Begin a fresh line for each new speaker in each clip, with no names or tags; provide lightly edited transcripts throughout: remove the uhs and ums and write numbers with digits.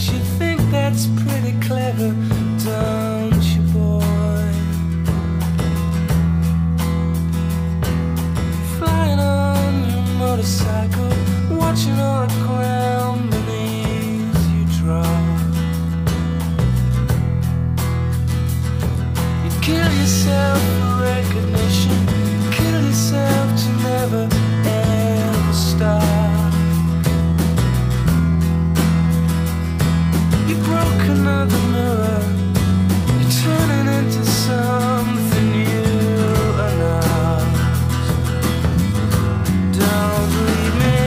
You think that's pretty clever, don't you, boy? Flying on your motorcycle, watching all the ground beneath you drop. You kill yourself for recognition, kill yourself to never ever stop. You broke another mirror, you're turning into something you are not. Don't leave me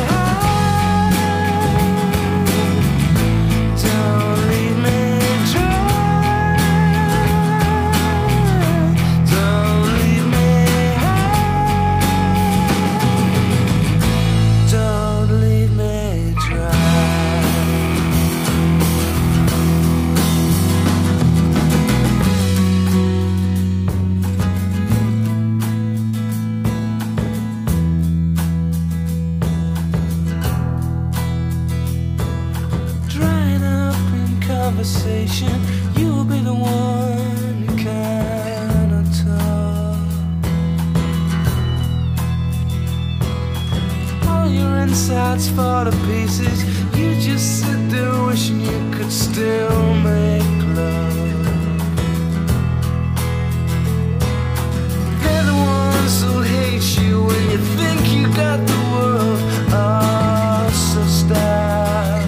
high, don't leave me dry, don't leave me high, don't leave me dry. Conversation, you'll be the one who cannot talk. All your insides fall to pieces. You just sit there wishing you could still make love. They're the ones who hate you when you think you got the world all so stacked.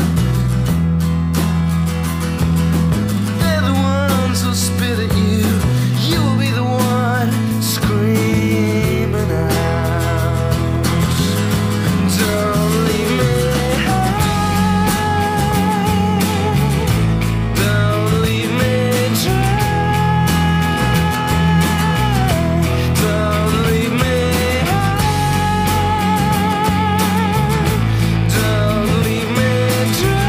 Spit at you, you will be the one screaming out. Don't leave me high, don't leave me dry, don't leave me high, don't leave me dry.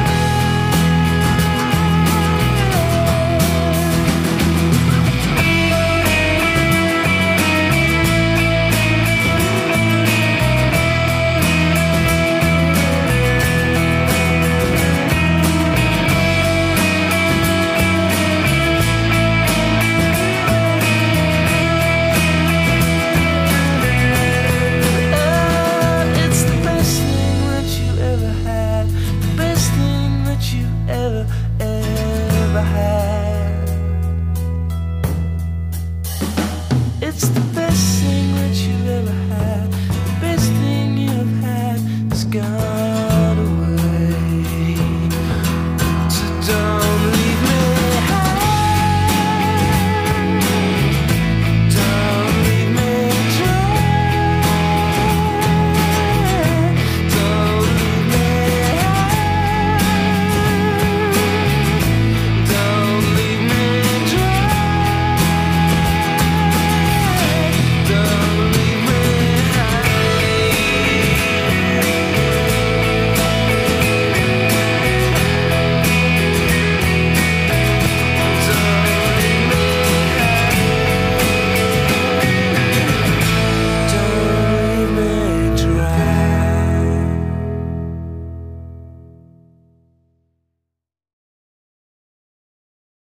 Ever had.